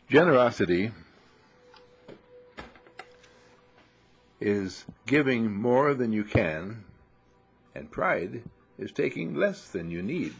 Generosity is giving more than you can, and pride is taking less than you need.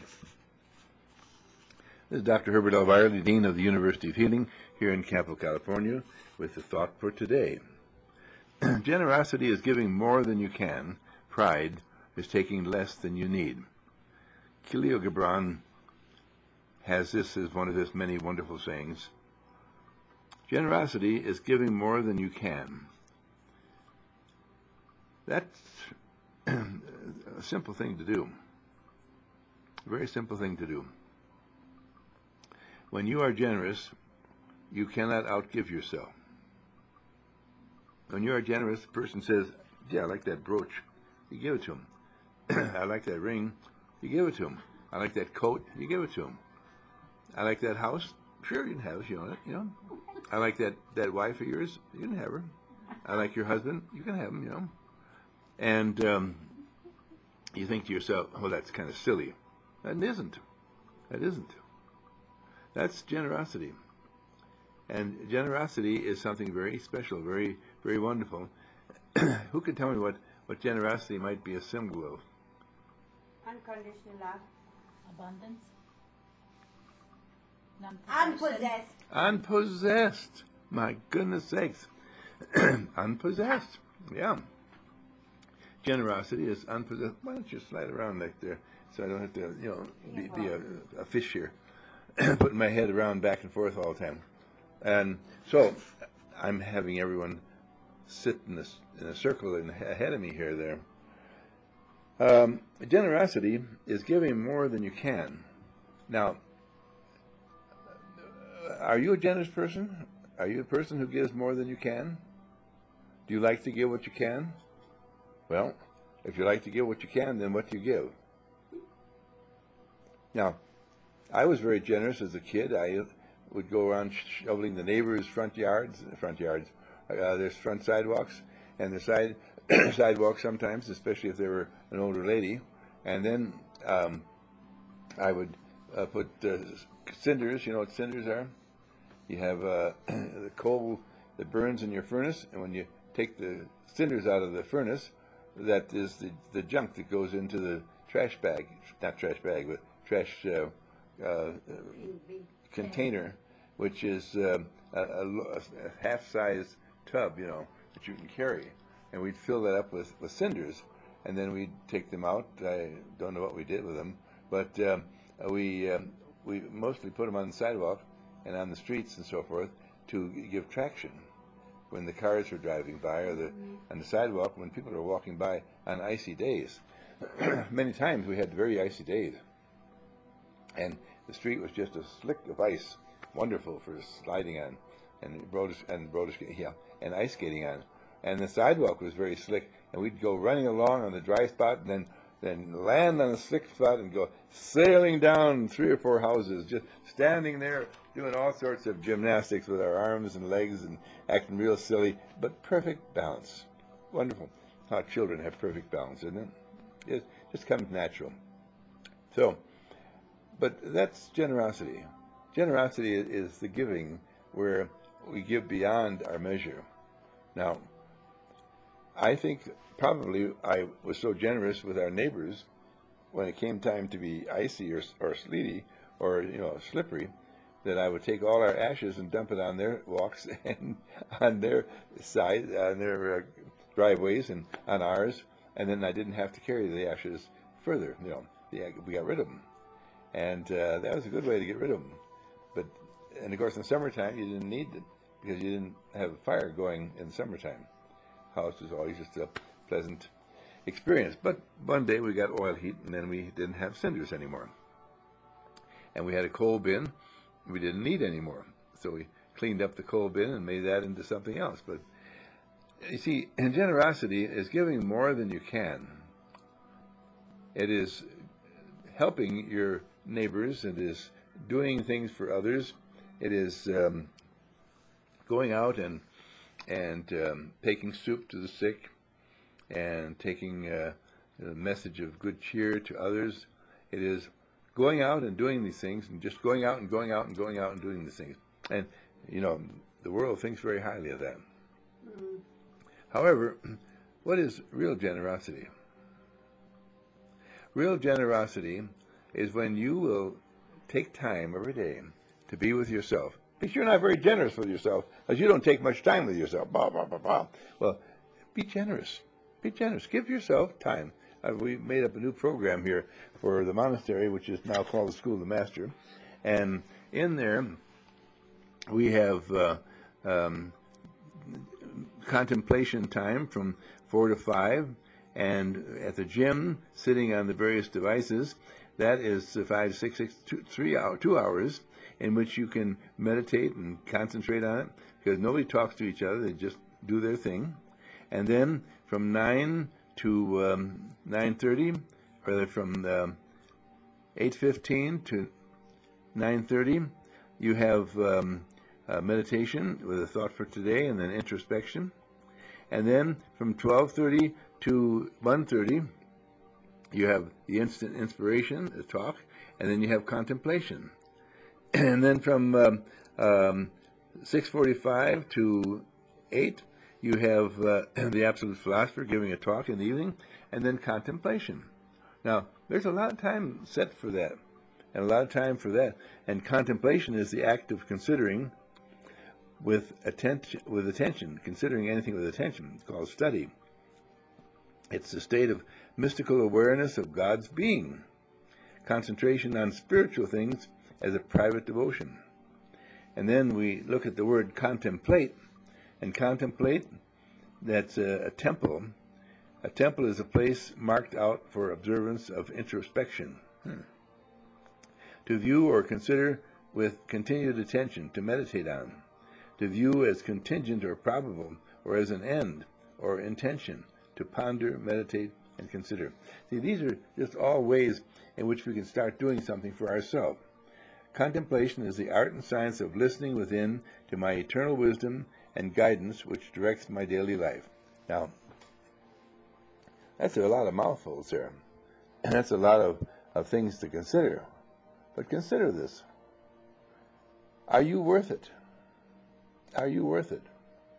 This is Dr. Herbert L. Wiley, Dean of the University of Healing here in Campo, California, with the thought for today. Generosity is giving more than you can. Pride is taking less than you need. Khalil Gibran has this as one of his many wonderful sayings. Generosity is giving more than you can. That's a simple thing to do. A very simple thing to do. When you are generous, you cannot outgive yourself. When you are generous, the person says, yeah, I like that brooch. You give it to him. I like that ring. You give it to him. I like that coat. You give it to him. I like that house. Sure, you can have it. You own it. You know. I like that wife of yours. You can have her. I like your husband. You can have him. You know. And you think to yourself, oh, that's kind of silly. That isn't. That isn't. That's generosity. And generosity is something very special, very, very wonderful. Who can tell me what generosity might be a symbol of? Unconditional love. Abundance. Unpossessed. Unpossessed. My goodness sakes. Unpossessed. Yeah. Generosity is unpossessed. Why don't you slide around like there so I don't have to, be a fish here, putting my head around back and forth all the time. And so I'm having everyone sit in a circle ahead of me here there. Generosity is giving more than you can. Now, are you a generous person? Are you a person who gives more than you can? Do you like to give what you can? Well, if you like to give what you can, then what do you give? Now, I was very generous as a kid. I would go around shoveling the neighbors' front yards. There's front sidewalks, and the sidewalks sometimes, especially if they were an older lady. And then I would put cinders. You know what cinders are? You have the coal that burns in your furnace, and when you take the cinders out of the furnace, that is the junk that goes into the trash bag. Not trash bag, but trash container, which is a half-size tub, that you can carry. And we'd fill that up with cinders, and then we'd take them out. I don't know what we did with them, but we mostly put them on the sidewalk and on the streets and so forth to give traction when the cars were driving by, or on the sidewalk when people were walking by on icy days. Many times we had very icy days, and the street was just a slick of ice, wonderful for sliding on, and ice skating on. And the sidewalk was very slick, and we'd go running along on the dry spot, and then land on a slick spot and go sailing down 3 or 4 houses, just standing there doing all sorts of gymnastics with our arms and legs and acting real silly, but perfect balance. Wonderful how children have perfect balance, isn't it? It just comes natural. So, but that's generosity. Generosity is the giving where we give beyond our measure. Now, I think probably I was so generous with our neighbors when it came time to be icy or sleety or slippery, that I would take all our ashes and dump it on their walks and on their side, on their driveways and on ours, and then I didn't have to carry the ashes further. We got rid of them, and that was a good way to get rid of them. And of course, in the summertime, you didn't need it because you didn't have a fire going in the summertime. House was always just a pleasant experience. But one day we got oil heat, and then we didn't have cinders anymore. And we had a coal bin we didn't need anymore. So we cleaned up the coal bin and made that into something else. But you see, generosity is giving more than you can. It is helping your neighbors. It is doing things for others. It is going out and taking soup to the sick, and taking a message of good cheer to others. It is going out and doing these things, and just going out and going out and going out and doing these things. And You know, the world thinks very highly of that. However, what is real generosity? Real generosity is when you will take time every day to be with yourself. Because you're not very generous with yourself, because you don't take much time with yourself. Blah, blah, blah, blah. Well, be generous. Be generous. Give yourself time. We made up a new program here for the monastery, which is now called the School of the Master. And in there, we have contemplation time from 4 to 5, and at the gym, sitting on the various devices, that is 5, 6, 2 hours in which you can meditate and concentrate on it, because nobody talks to each other, they just do their thing. And then from 9 to 9:30, or from 8:15 to 9:30, you have meditation with a thought for today and then introspection. And then from 12:30 to 1:30, you have the instant inspiration, the talk, and then you have contemplation. And then from 6:45 to 8, you have the Absolute Philosopher giving a talk in the evening, and then contemplation. Now, there's a lot of time set for that, and a lot of time for that. And contemplation is the act of considering with attention, considering anything with attention. It's called study. It's the state of mystical awareness of God's being. Concentration on spiritual things as a private devotion. And then we look at the word contemplate, and contemplate, that's a temple. A temple is a place marked out for observance of introspection. To view or consider with continued attention, to meditate on. To view as contingent or probable, or as an end or intention, to ponder, meditate, and consider. See, these are just all ways in which we can start doing something for ourselves. Contemplation is the art and science of listening within to my eternal wisdom and guidance which directs my daily life. Now, that's a lot of mouthfuls there. And that's a lot of things to consider. But consider this. Are you worth it? Are you worth it?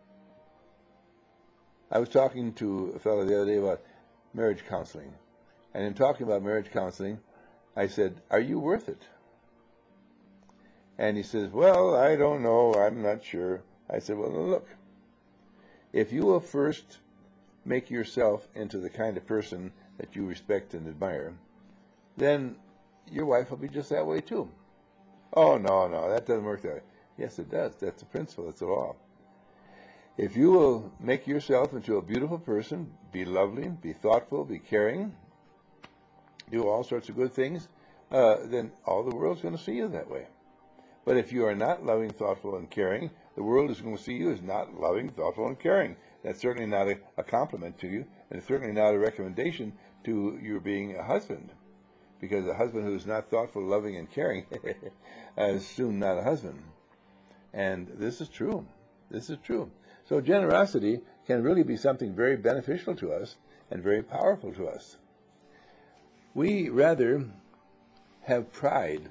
I was talking to a fellow the other day about marriage counseling. And in talking about marriage counseling, I said, are you worth it? And he says, well, I don't know, I'm not sure. I said, well, look, if you will first make yourself into the kind of person that you respect and admire, then your wife will be just that way too. Oh, no, that doesn't work that way. Yes, it does. That's the principle. That's the law. If you will make yourself into a beautiful person, be lovely, be thoughtful, be caring, do all sorts of good things, then all the world's going to see you that way. But if you are not loving, thoughtful, and caring, the world is going to see you as not loving, thoughtful, and caring. That's certainly not a compliment to you, and it's certainly not a recommendation to your being a husband. Because a husband who is not thoughtful, loving, and caring is soon not a husband. And this is true. This is true. So generosity can really be something very beneficial to us and very powerful to us. We rather have pride.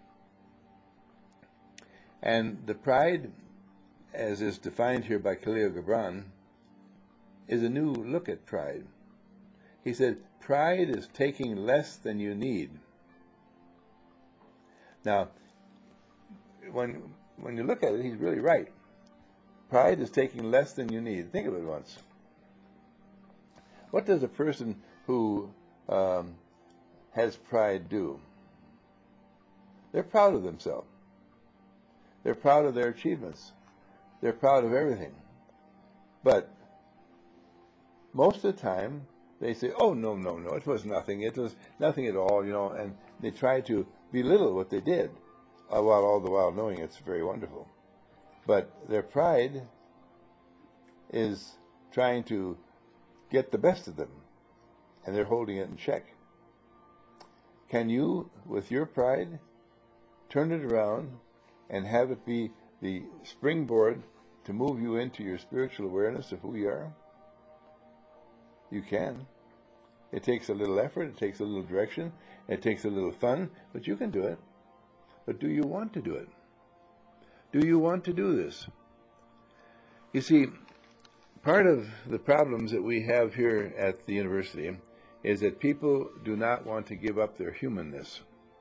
And the pride, as is defined here by Khalil Gibran, is a new look at pride. He said, pride is taking less than you need. Now, when you look at it, he's really right. Pride is taking less than you need. Think of it once. What does a person who has pride do? They're proud of themselves. They're proud of their achievements. They're proud of everything. But most of the time, they say, oh, no, it was nothing. It was nothing at all, and they try to belittle what they did, while all the while knowing it's very wonderful. But their pride is trying to get the best of them, and they're holding it in check. Can you, with your pride, turn it around and have it be the springboard to move you into your spiritual awareness of who you are? You can. It takes a little effort, it takes a little direction, it takes a little fun, but you can do it. But do you want to do it? Do you want to do this? You see, part of the problems that we have here at the university is that people do not want to give up their humanness.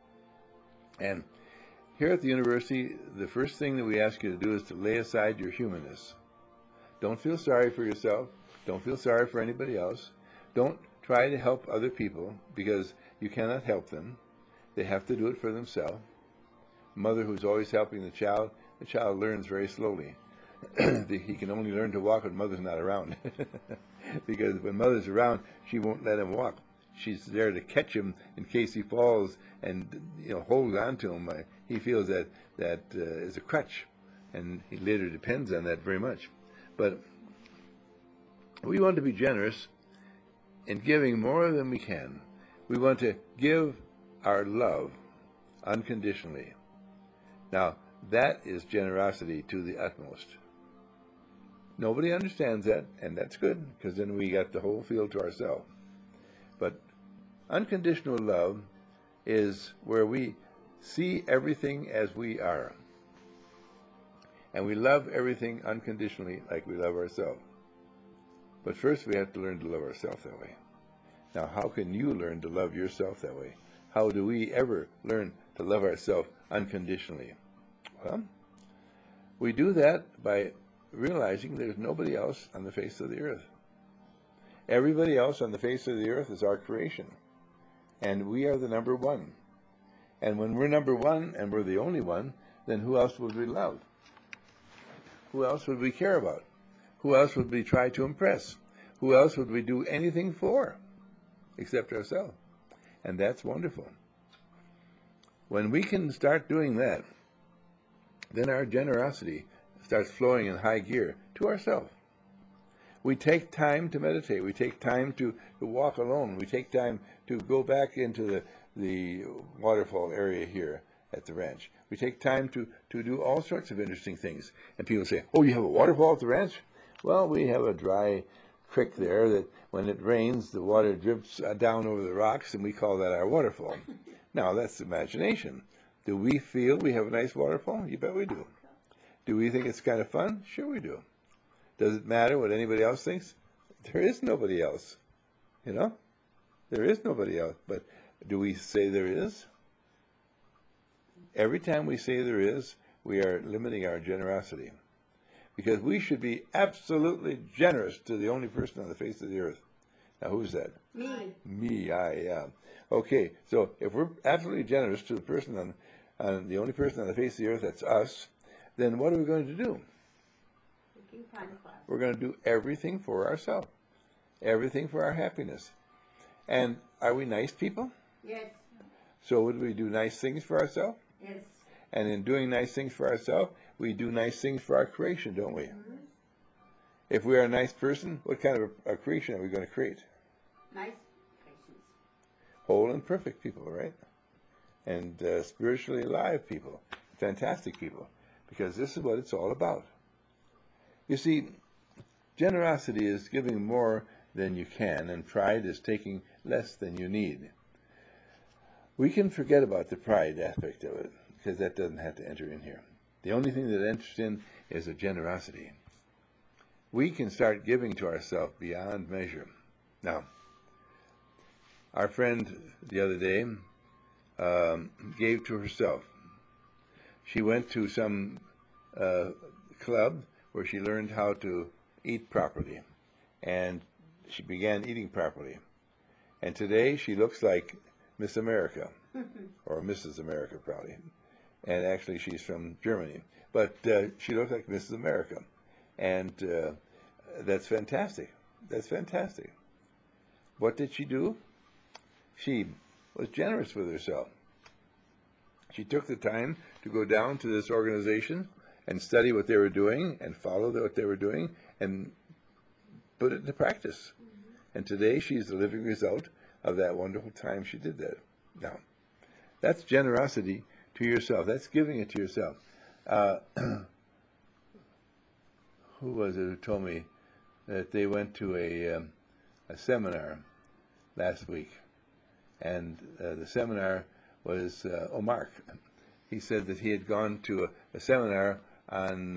And here at the university, the first thing that we ask you to do is to lay aside your humanness. Don't feel sorry for yourself. Don't feel sorry for anybody else. Don't try to help other people because you cannot help them. They have to do it for themselves. Mother who's always helping the child learns very slowly. He can only learn to walk when mother's not around. Because when mother's around, she won't let him walk. She's there to catch him in case he falls and hold on to him. He feels that is a crutch, and he later depends on that very much. But we want to be generous in giving more than we can. We want to give our love unconditionally. Now, that is generosity to the utmost. Nobody understands that, and that's good, because then we got the whole field to ourselves. But unconditional love is where we see everything as we are. And we love everything unconditionally like we love ourselves. But first we have to learn to love ourselves that way. Now, how can you learn to love yourself that way? How do we ever learn to love ourselves unconditionally? Well, we do that by realizing there's nobody else on the face of the earth. Everybody else on the face of the earth is our creation. And we are the number one. And when we're number one and we're the only one, then who else would we love? Who else would we care about? Who else would we try to impress? Who else would we do anything for except ourselves? And that's wonderful. When we can start doing that, then our generosity starts flowing in high gear to ourselves. We take time to meditate. We take time to walk alone. We take time to go back into the waterfall area here at the ranch. We take time to do all sorts of interesting things. And people say, oh, you have a waterfall at the ranch? Well, we have a dry creek there that when it rains, the water drips down over the rocks, and we call that our waterfall. Now, that's imagination. Do we feel we have a nice waterfall? You bet we do. Do we think it's kind of fun? Sure we do. Does it matter what anybody else thinks? There is nobody else. There is nobody else. But do we say there is? Every time we say there is, we are limiting our generosity. Because we should be absolutely generous to the only person on the face of the earth. Now, who's that? Me. Me, I. Okay, so if we're absolutely generous to the person on the only person on the face of the earth, that's us, then what are we going to do? We're going to do everything for ourselves, everything for our happiness. And are we nice people? Yes. So would we do nice things for ourselves? Yes. And in doing nice things for ourselves, we do nice things for our creation, don't we? Mm-hmm. If we are a nice person, what kind of a creation are we going to create? Nice creations. Whole and perfect people, right? And spiritually alive people, fantastic people, because this is what it's all about. You see, generosity is giving more than you can, and pride is taking less than you need. We can forget about the pride aspect of it, because that doesn't have to enter in here. The only thing that enters in is the generosity. We can start giving to ourselves beyond measure. Now, our friend the other day gave to herself. She went to some club where she learned how to eat properly, and she began eating properly. And today she looks like Miss America, or Mrs. America probably. And actually she's from Germany. But she looks like Mrs. America. And that's fantastic. That's fantastic. What did she do? She was generous with herself. She took the time to go down to this organization and study what they were doing and follow what they were doing and put it into practice. And today she's the living result of that wonderful time she did that. Now, that's generosity to yourself. That's giving it to yourself. Who was it who told me that they went to a seminar last week? And the seminar was Mark. He said that he had gone to a seminar on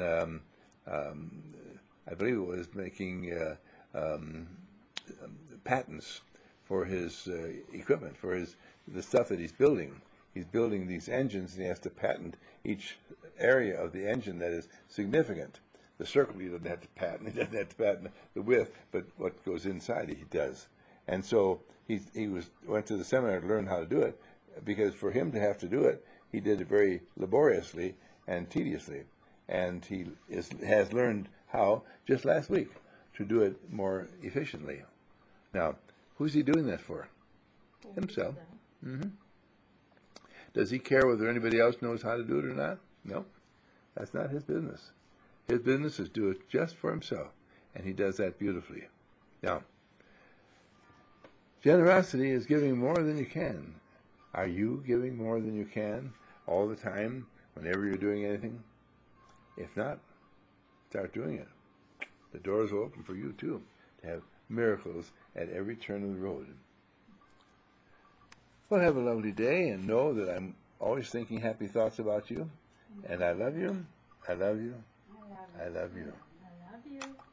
I believe it was making um, patents for his equipment, for the stuff that he's building. He's building these engines, and he has to patent each area of the engine that is significant. The circle he doesn't have to patent. He doesn't have to patent the width, but what goes inside he does. And so he went to the seminar to learn how to do it, because for him to have to do it, he did it very laboriously and tediously. And he has learned how, just last week, to do it more efficiently. Now, who's he doing that for? Himself. Does he care whether anybody else knows how to do it or not? No, that's not his business. His business is do it just for himself, and he does that beautifully. Now, generosity is giving more than you can. Are you giving more than you can all the time, whenever you're doing anything? If not, start doing it. The doors will open for you, too, to have miracles at every turn of the road. Well, have a lovely day, and know that I'm always thinking happy thoughts about you. And I love you. I love you. I love you. I love you.